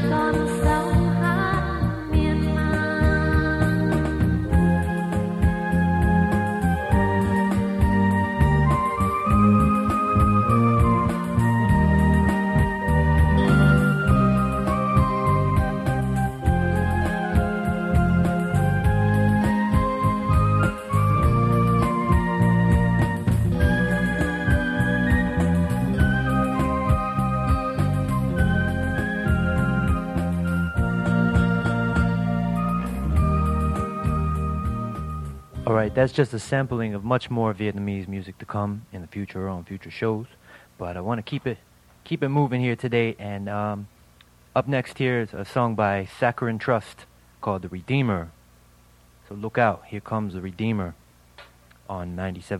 Alright, that's just a sampling of much more Vietnamese music to come in the future or on future shows. But I want to keep it moving here today. And up next here is a song by Saccharine Trust called The Redeemer. So look out, here comes The Redeemer on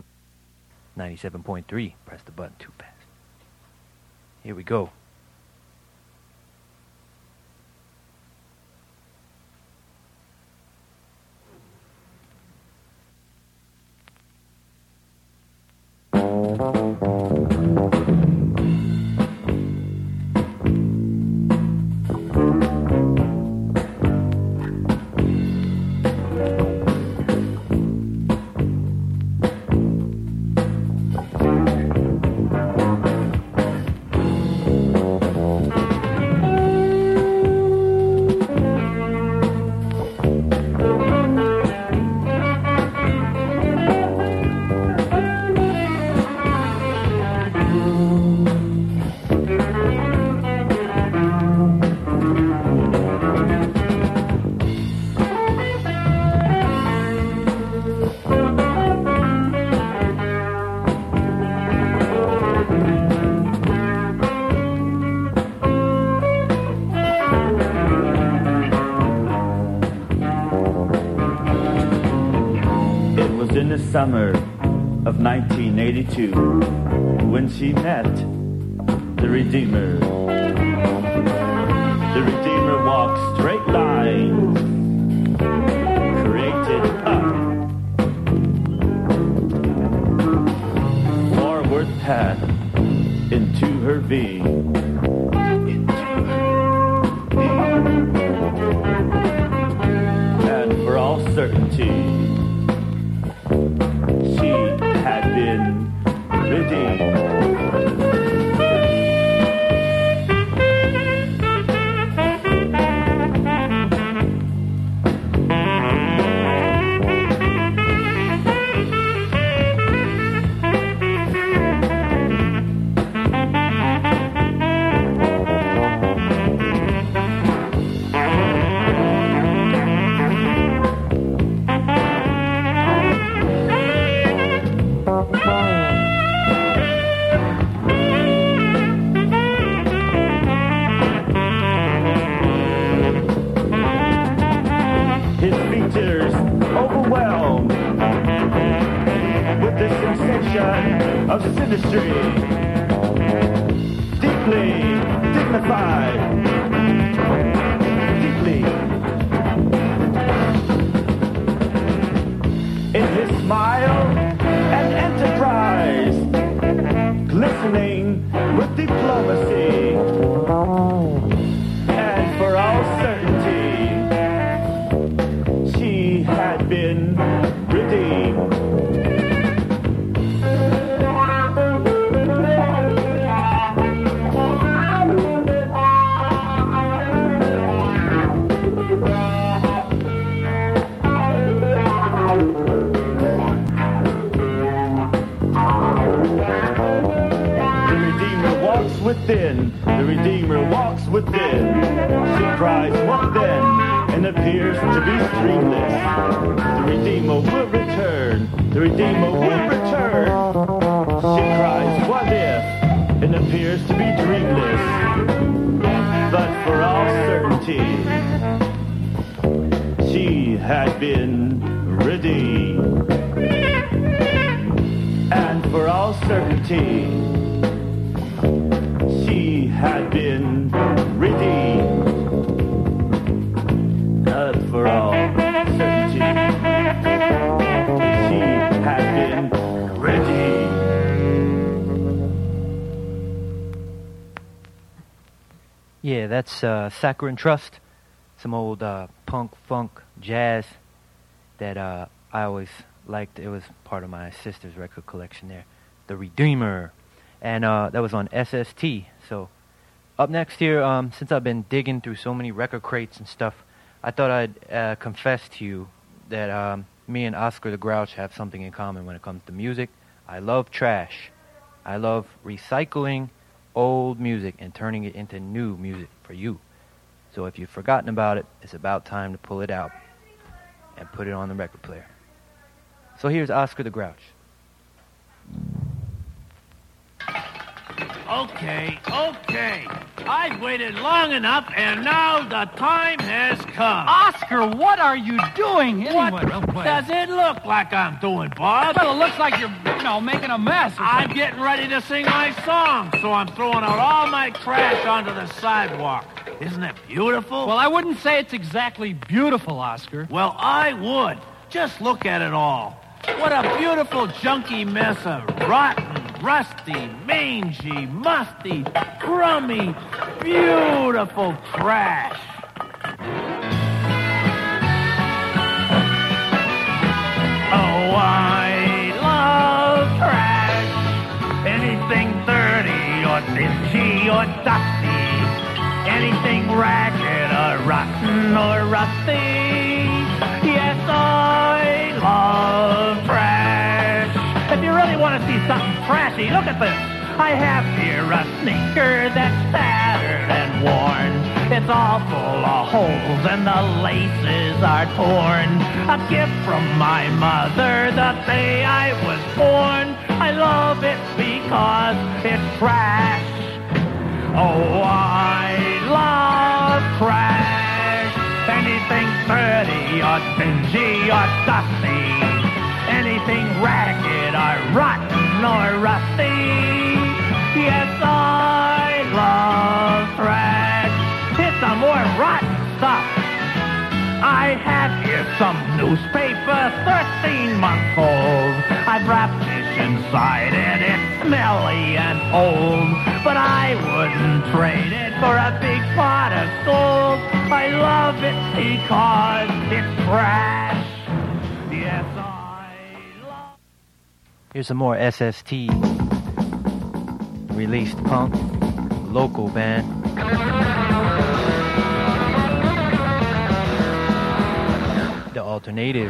97.3. Press the button too fast. Here we go. Summer of 1982 when she met the Redeemer. The Redeemer walks straight lines created up, forward path into her V. And for all certainty, she had been redeemed. Of synastry, deeply dignified, deeply in his smile and enterprise, glistening with diplomacy, and for all certainty, she had been redeemed. Within, the Redeemer walks within. She cries, what then? And appears to be streamless. The Redeemer will return. The Redeemer will return. She cries, what if? And appears to be dreamless. But for all certainty, she had been redeemed. And for all certainty, she had been redeemed. For all certainty, she had been redeemed. Yeah, that's Saccharine Trust, some old punk, funk, jazz that I always liked. It was part of my sister's record collection there, The Redeemer, and that was on SST. So up next here, since I've been digging through so many record crates and stuff, I thought I'd confess to you that me and Oscar the Grouch have something in common when it comes to music. I love trash. I love recycling old music and turning it into new music for you. So if you've forgotten about it, it's about time to pull it out and put it on the record player. So here's Oscar the Grouch. Okay. I've waited long enough, and now the time has come. Oscar, what are you doing anyway? What does it look like I'm doing, Bob? Well, it looks like you're, making a mess. I'm getting ready to sing my song, so I'm throwing out all my trash onto the sidewalk. Isn't it beautiful? Well, I wouldn't say it's exactly beautiful, Oscar. Well, I would. Just look at it all. What a beautiful, junky mess of rotten, rusty, mangy, musty, crummy, beautiful trash. Oh, I love trash. Anything dirty or dingy or dusty. Anything ragged or rotten or rusty. Yes, I love trash. If you really want to see something trashy, look at this. I have here a sneaker that's tattered and worn. It's all full of holes and the laces are torn. A gift from my mother the day I was born. I love it because it's trash. Oh, I love trash. Anything dirty or dingy or dusty. Anything ragged or rotten or rusty. Yes, I love trash. It's some more rotten stuff. I have here some newspaper, 13 months old. I've wrapped this inside and it's smelly and old. But I wouldn't trade it for a big pot of gold. I love it because it's trash. Yes, I love... Here's some more SST released punk, local band. The Alternative.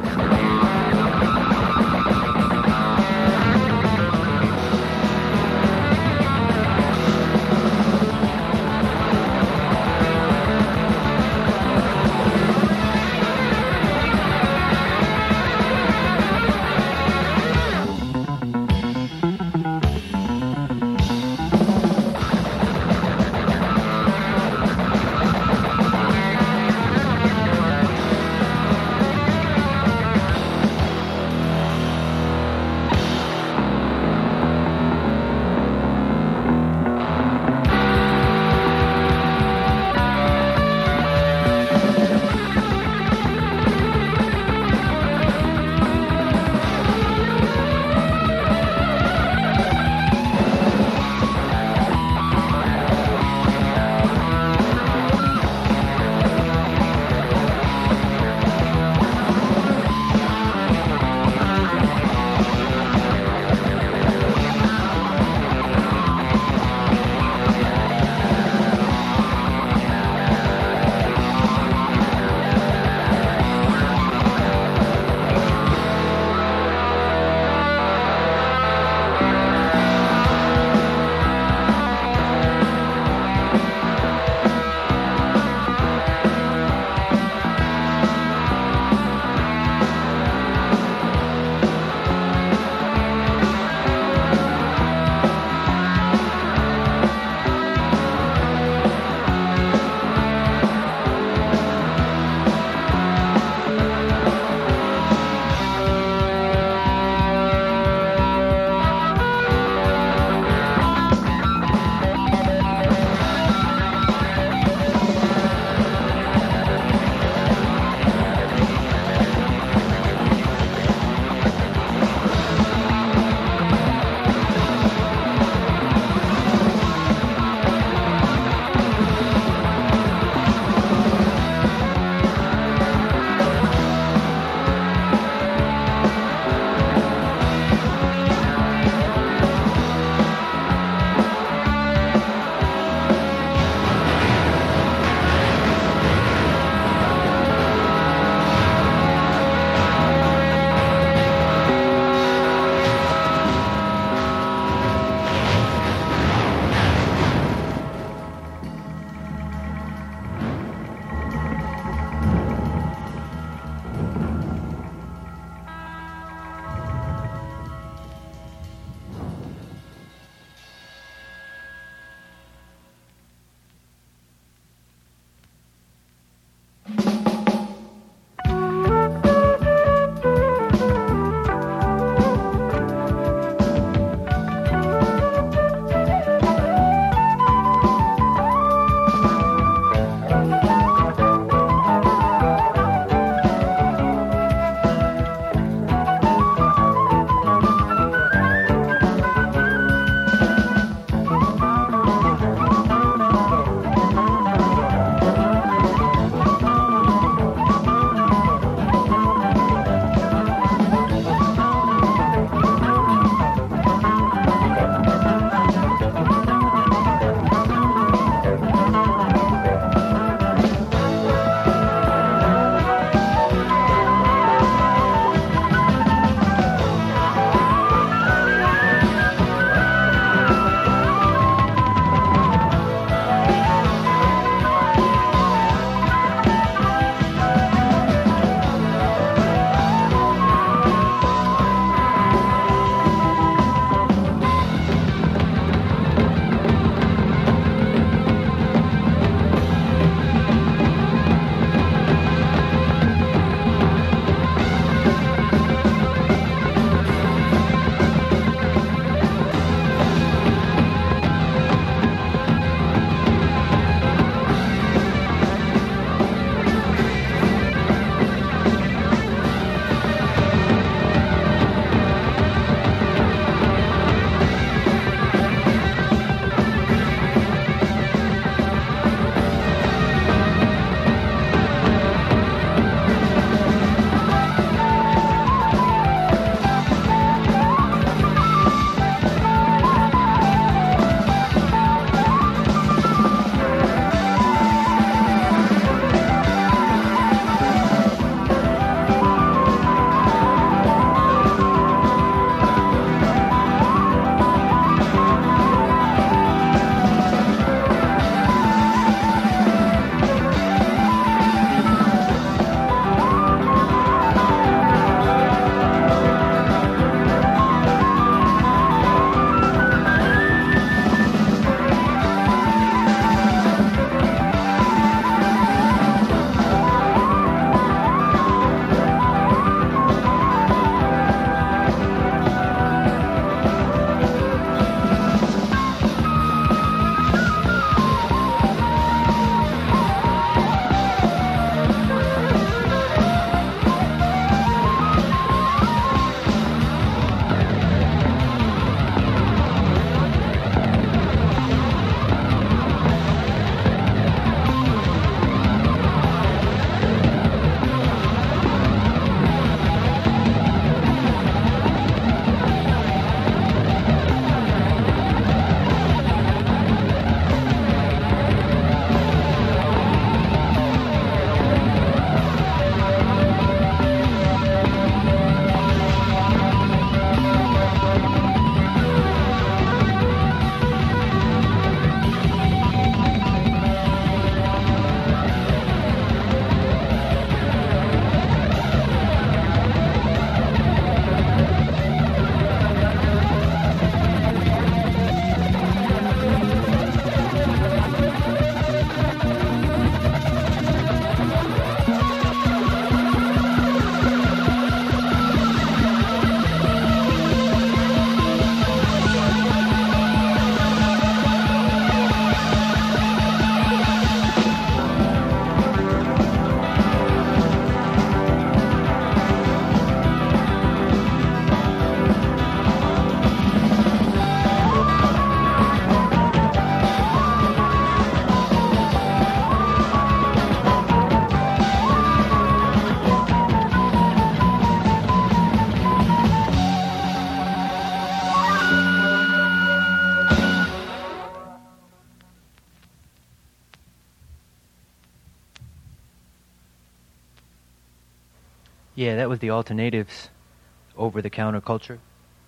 Yeah, that was the Alternatives, Over-the-Counter Culture.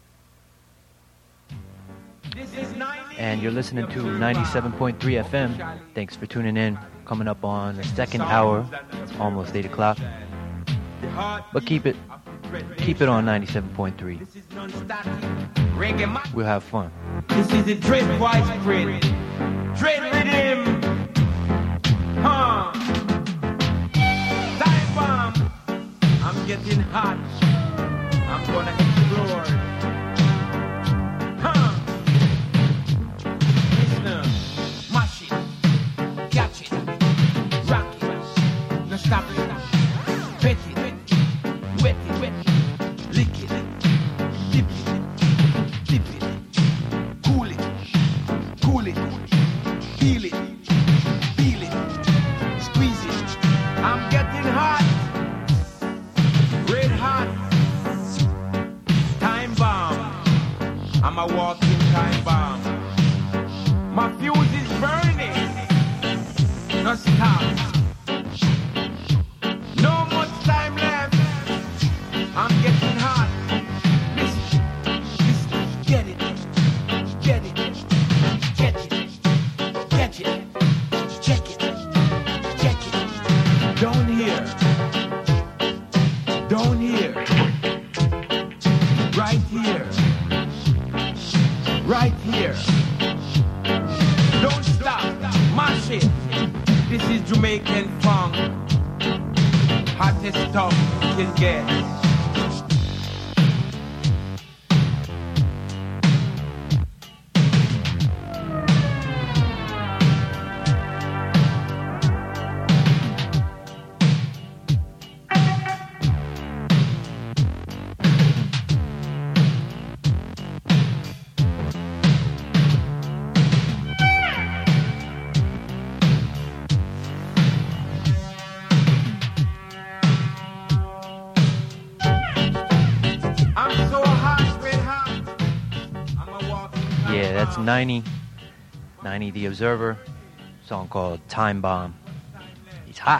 And you're listening to 97.3 FM. Thanks for tuning in. Coming up on the second hour, almost 8 o'clock. But keep it on 97.3. We'll have fun. This is a dread widespread. Dread rhythm. Time bomb. I'm getting hot. I'm gonna explore. Listener, mash it, catch it, rock it, no stop it, bet it, wet it, lick it, dip it, cool it, feel it, squeeze it. I'm getting hot, red hot. Time bomb. I'm a walking time bomb. My fuse is burning. No stop. No much time left. I'm getting hot. Listen, get it, check it. Don't hear. Right here. Don't stop. Mash it. This is Jamaican funk. Hottest stuff you can get. Yeah, that's 90 The Observer, song called Time Bomb. He's hot.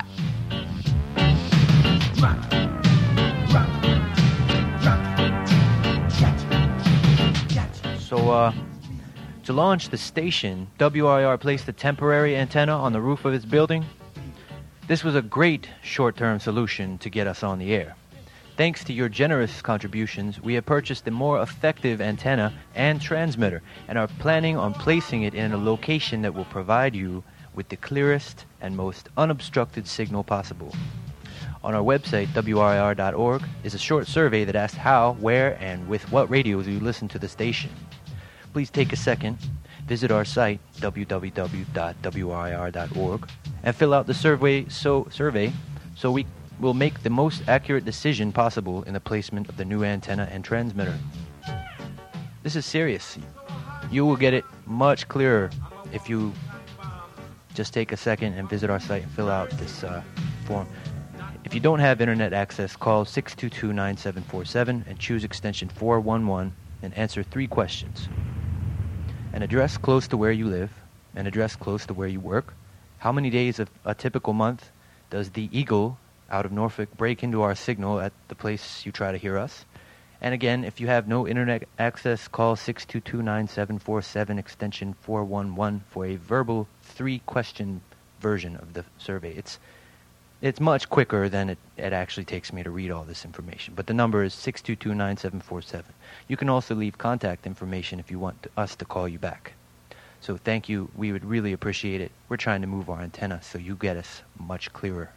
So, to launch the station, WRIR placed a temporary antenna on the roof of its building. This was a great short-term solution to get us on the air. Thanks to your generous contributions, we have purchased a more effective antenna and transmitter and are planning on placing it in a location that will provide you with the clearest and most unobstructed signal possible. On our website, WRIR.org, is a short survey that asks how, where, and with what radios you listen to the station. Please take a second, visit our site, www.wrir.org, and fill out the survey so we will make the most accurate decision possible in the placement of the new antenna and transmitter. This is serious. You will get it much clearer if you just take a second and visit our site and fill out this form. If you don't have internet access, call 622-9747 and choose extension 411 and answer 3 questions. An address close to where you live, an address close to where you work, how many days of a typical month does the Eagle out of Norfolk break into our signal at the place you try to hear us. And again, if you have no internet access, call 622-9747 extension 411 for a verbal 3-question version of the survey. It's much quicker than it actually takes me to read all this information. But the number is 622-9747. You can also leave contact information if you want us to call you back. So thank you. We would really appreciate it. We're trying to move our antenna so you get us much clearer.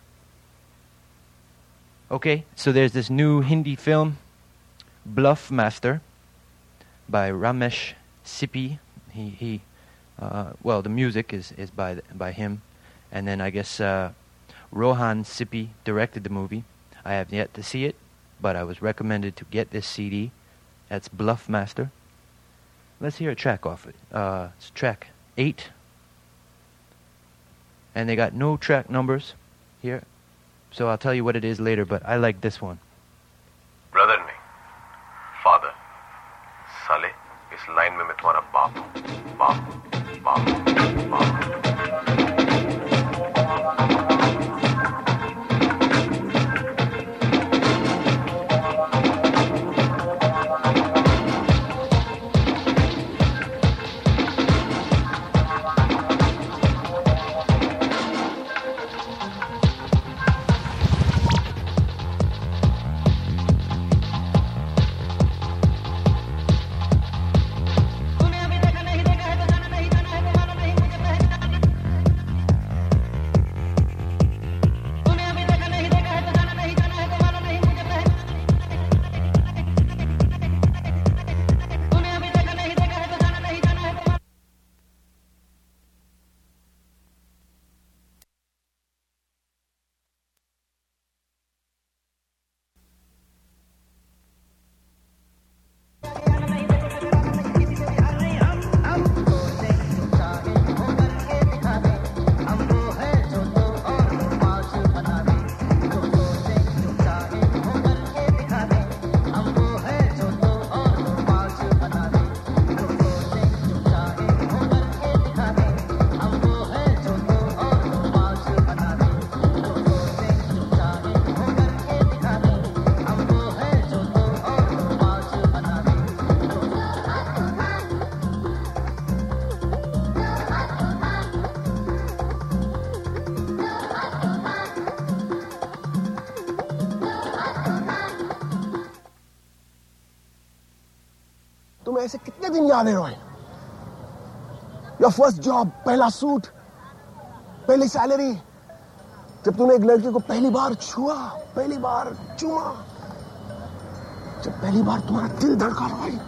Okay, so there's this new Hindi film, Bluff Master, by Ramesh Sippy. The music is by him, and then I guess Rohan Sippy directed the movie. I have yet to see it, but I was recommended to get this CD. That's Bluff Master. Let's hear a track off it. It's track 8, and they got no track numbers here. So I'll tell you what it is later, but I like this one. Brother नहीं, father, साले, इस line में मैं तुम्हारा बाप हूँ, बाप. तुम्हें ऐसे कितने दिन याद है रोहिन? योर फर्स्ट जॉब, पहला सूट, पहली सैलरी, जब तूने एक लड़की को पहली बार छुआ, पहली बार चूमा, जब पहली बार तुम्हारा दिल धड़का रोहिन।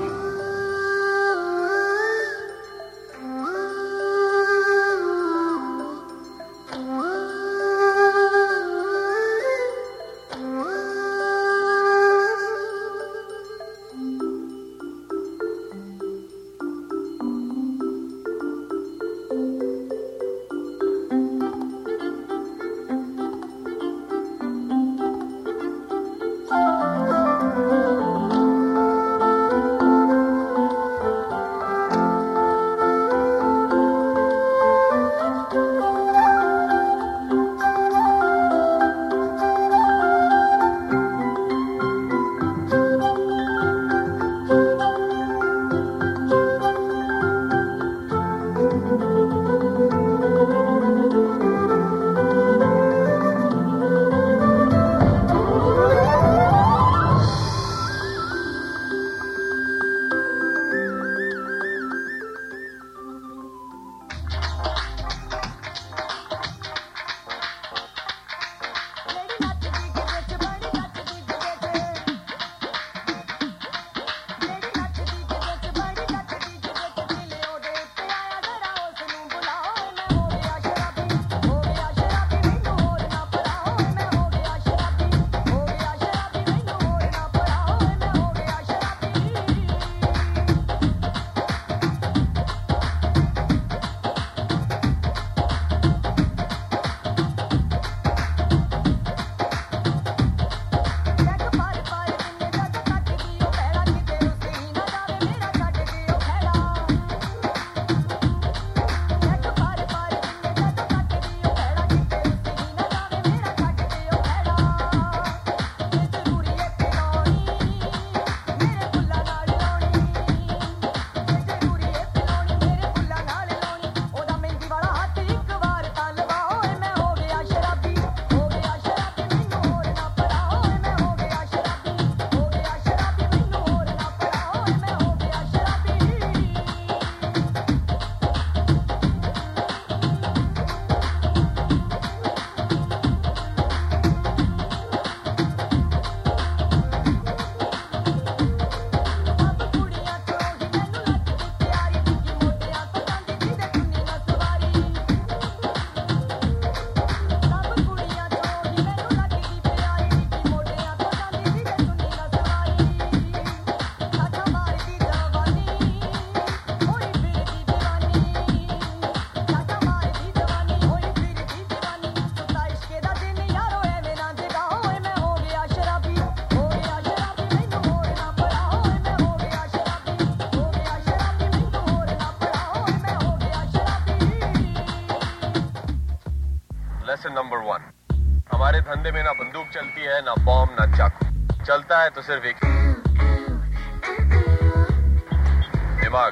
लेसन नंबर 1, हमारे धंधे में ना बंदूक चलती है, ना बॉम्ब, ना चाकू। चलता है तो सिर्फ एक दिमाग।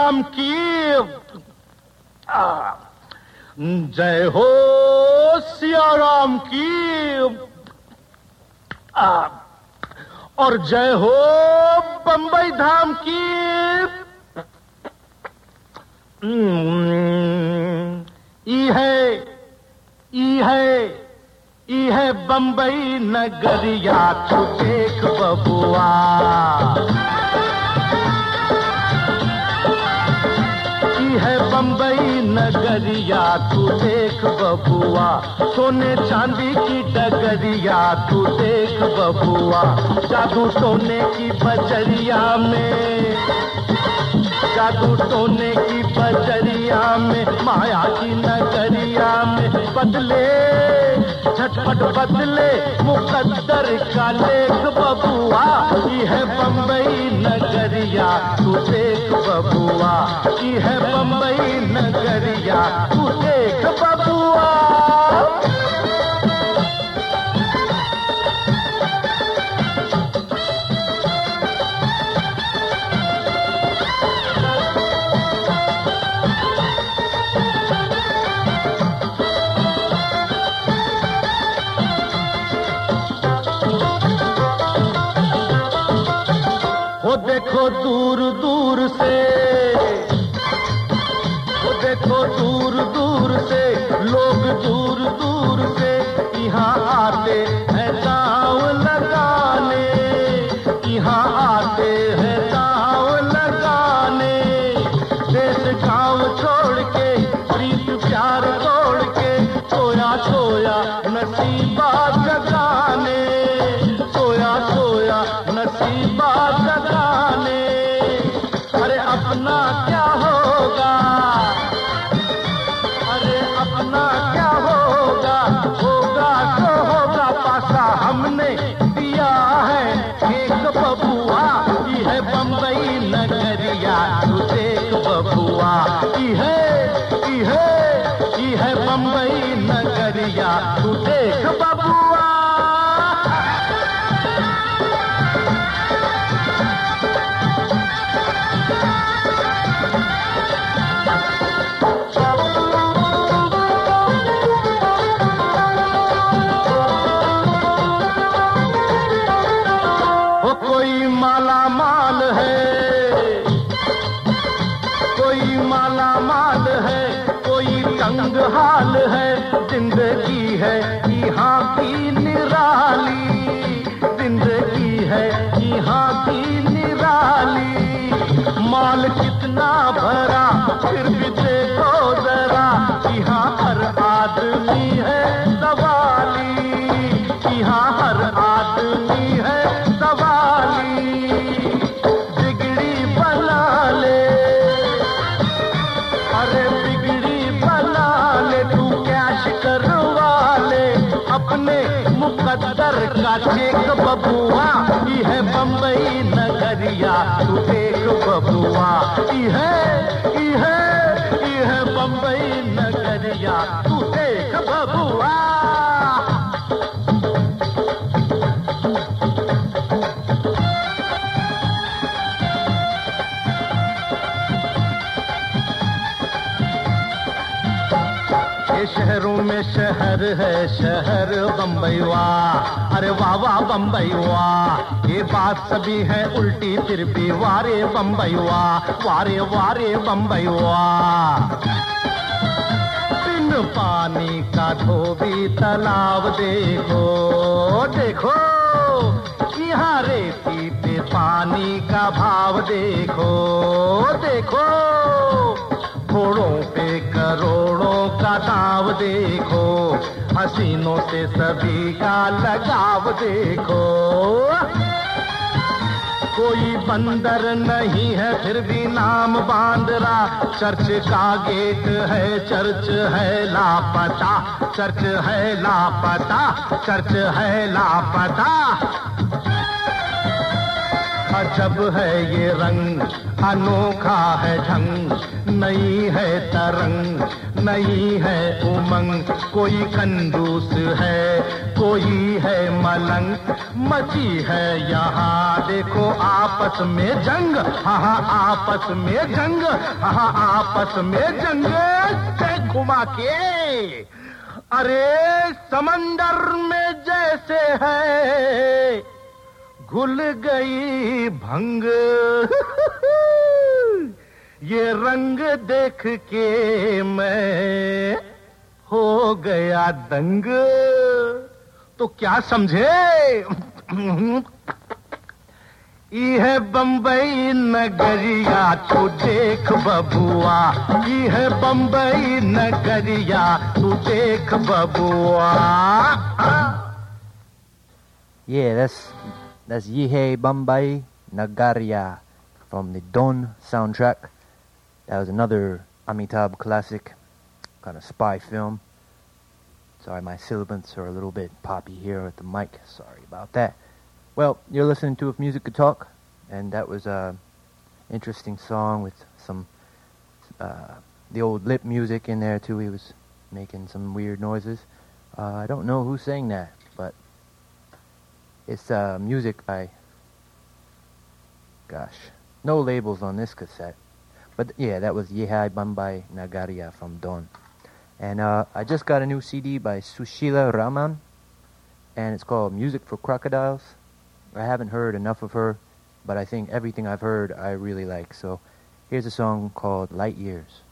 राम की जय हो सिया राम की और जय हो बंबई धाम की। ई है बंबई नगरिया तू देख बबुआ। ई है बंबई नगरिया तू देख बबुआ। सोने चांदी की डगरिया तू देख बबुआ। जादू टोने की बजरिया में, जादू टोने की बजरिया में, माया की नगरिया में बदले झटपट बदले मुकद्दर का लेख बबुआ। ये है बंबई नगरिया तू देख बबुआ। ये है बंबई नगरिया तू देख बबुआ। वो देखो दूर दूर से, वो देखो दूर दूर से लोग दूर दूर से यहाँ आते हैं दांव लगाने, यहाँ आते हैं दांव लगाने। देश गांव छोड़ के प्रीत प्यार तोड़ के सोया सोया नसीबा जगाने, सोया सोया नसीबा जगाने। अरे अपना क्या होगा, अरे अपना क्या होगा, होगा तो होगा पासा हमने दिया है एक बबुआ। ये है बंबई नगरिया तू देख बबुआ। ये है बंबई नगरिया तू देख बबुआ। कोई माला माल है, कोई माला माल है, कोई तंग हाल है। जिंदगी है यहाँ की निराली, जिंदगी है यहाँ की निराली। माल कितना भरा फिर भी देखो जरा, यहाँ हर आदमी है सवाली, यहाँ हर आदमी है सवाली। बिगड़ी बना ले, अरे बिगड़ी बना ले, तू कैश करवा ले अपने मुकद्दर का चेक बबुआ। ये है बंबई नगरिया तू देख बबुआ। ये है बंबई नगरिया तू देख बबुआ। शहरों में शहर है शहर बम्बई वाह। अरे वाह वाह बम्बई वाह। ये बात सभी है उल्टी फिर भी वारे बम्बई वाह, वारे वारे बम्बई वाह। बिन पानी का धोबी तालाब देखो, देखो यहाँ रेती पे पानी का भाव देखो, देखो घोड़ों पे करोड़ों का दाव देखो। हसीनों से सभी का लगाव देखो। कोई बंदर नहीं है फिर भी नाम बांद्रा। चर्च का गेट है, चर्च है लापता, चर्च है लापता, चर्च है लापता। अजब है ये रंग, अनोखा है ढंग, नई है तरंग, नई है उमंग, कोई कंजूस है, कोई है मलंग, मची है यहाँ देखो आपस में जंग, हाँ आपस में जंग, हाँ आपस में जंग से घुमा के। अरे समंदर में जैसे है घुल गई भंग, ये रंग देख के मैं हो गया दंग। तो क्या समझे? ये बम्बई नगरिया तू देख बबुआ, ये बम्बई नगरिया तू देख बबुआ। Yeah, that's Yehe Bambai Nagaria from the Don soundtrack. That was another Amitabh classic, kind of spy film. Sorry, my sibilants are a little bit poppy here at the mic. Sorry about that. Well, you're listening to If Music Could Talk, and that was a interesting song with some the old lip music in there too. He was making some weird noises. I don't know who sang that, but it's music by, gosh, no labels on this cassette. But yeah, that was Yehai Bambai Nagaria from Don. And I just got a new CD by Sushila Raman, and it's called Music for Crocodiles. I haven't heard enough of her, but I think everything I've heard I really like. So here's a song called Light Years.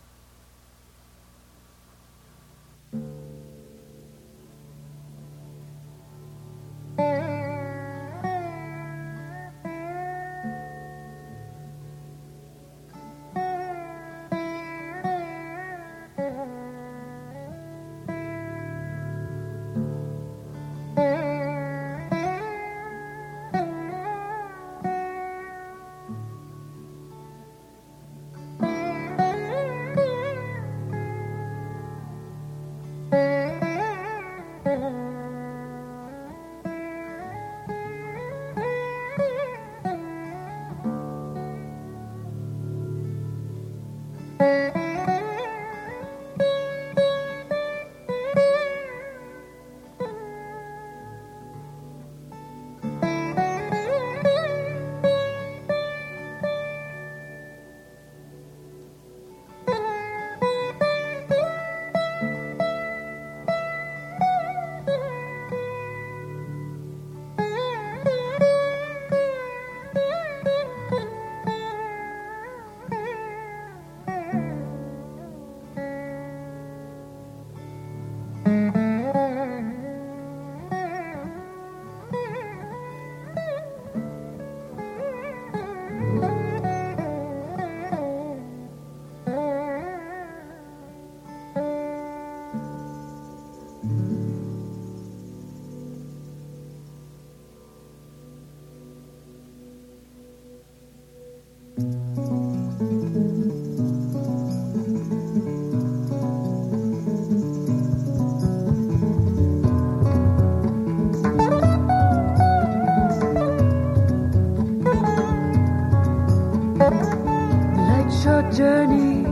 Journey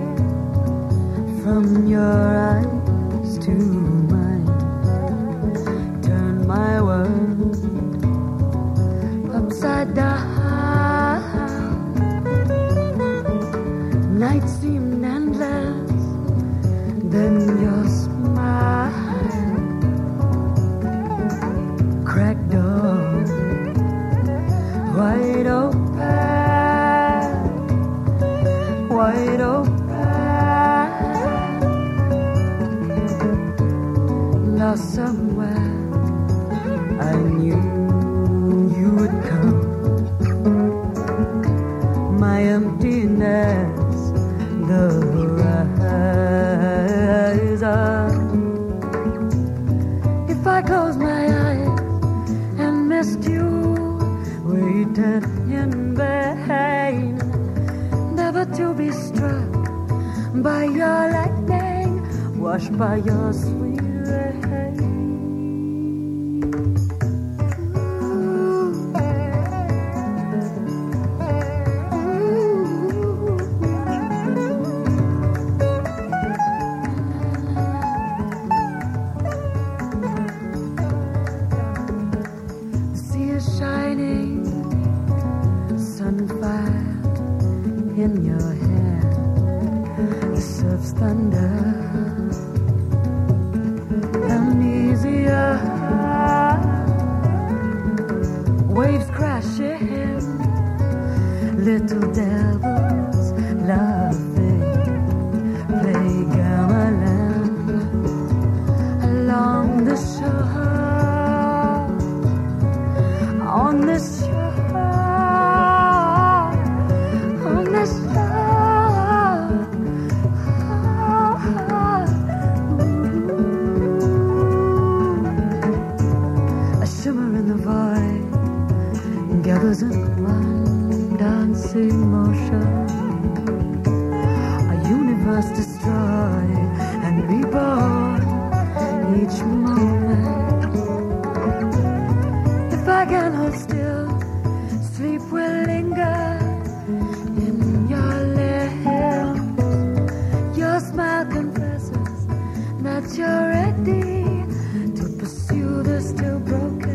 from your eyes to mine, turn my world upside down. Night seemed endless, then your smile cracked door wide open. Wide open, lost somewhere. I knew you would come. My emptiness, the horizon. If I closed my eyes and missed you, waited in vain. Never to be struck by your lightning, washed by your sweet rain. Ooh. amnesia, waves crashing, little devils laughing, play gamelan along the shore, on the shore, on the shore. A shimmer in the void gathers in one dancing motion, a universe destroyed and reborn each moment. If I can hold still, sleep will linger in your lips. Your smile confesses that you're ready to pursue the still broken